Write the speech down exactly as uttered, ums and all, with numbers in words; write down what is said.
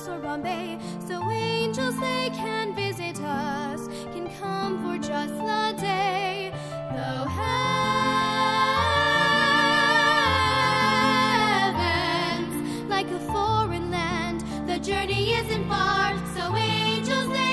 Paris or Bombay. So angels, they can visit us, can come for just the day. Though heaven's like a foreign land, the journey isn't far. So angels, they